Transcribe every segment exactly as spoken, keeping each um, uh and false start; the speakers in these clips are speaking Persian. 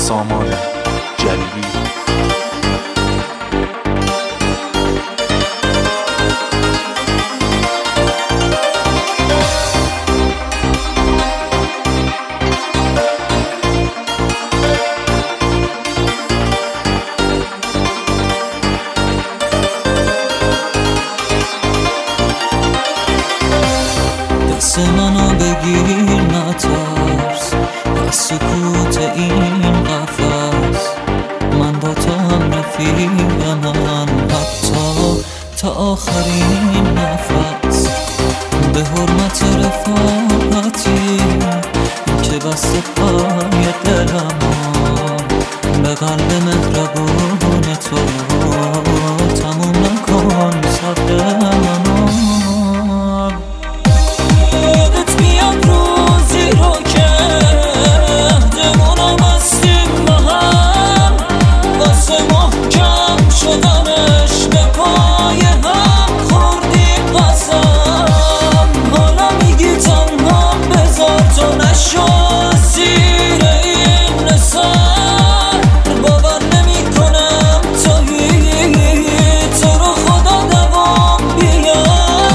سامان جلیلی. دست منو بگیر نترس از سکوت این قفس، من با تو هم رفیقم، حتی تا آخرین نفس. به حرمت رفاقتی که بست پای دلم، به قلب مهربون تو تموم نکن صبر منو. یادت میاد روزی رو که عهدمونو بستیم با هم، واسه محکم شدنش به پای هم خوردیم قسم. حالا میگی تنها بذار تو نشو زیر این نسر، باور نمی کنم تویی تو رو خدا دوام بیار.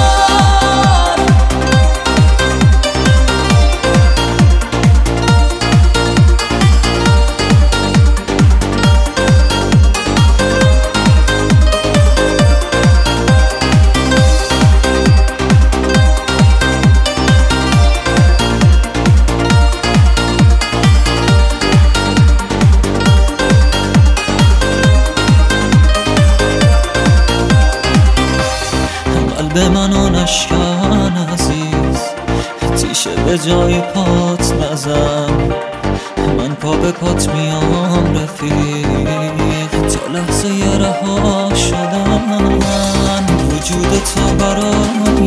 قلب منو نشکن عزیز، تیشه به جای پات نزن، من پا به پات میام رفیق تا لحظه رها شدن. وجود تو برای